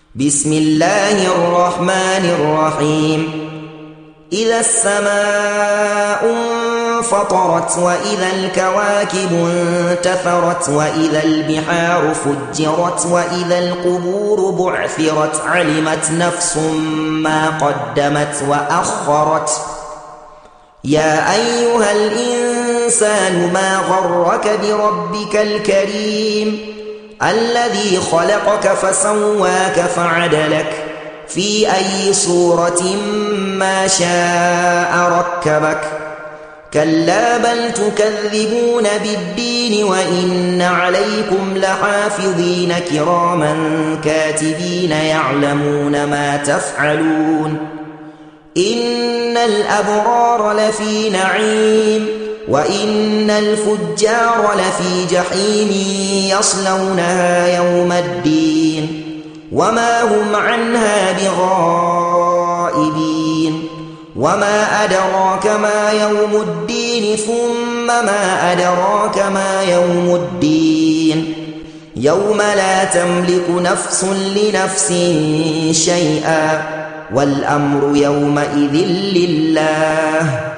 بسم الله الرحمن الرحيم إذا السماء انفطرت وإذا الكواكب انتثرت وإذا البحار فجرت وإذا القبور بعثرت علمت نفس ما قدمت وأخرت يا أيها الإنسان ما غرك بربك الكريم الذي خلقك فسواك فعدلك في أي صورة ما شاء ركبك كلا بل تكذبون بالدين وإن عليكم لحافظين كراما كاتبين يعلمون ما تفعلون إن الأبرار لفي نعيم وإن الفجار لفي جحيم يصلونها يوم الدين وما هم عنها بغائبين وما أدراك ما يوم الدين ثم ما أدراك ما يوم الدين يوم لا تملك نفس لنفس شيئا والأمر يومئذ لله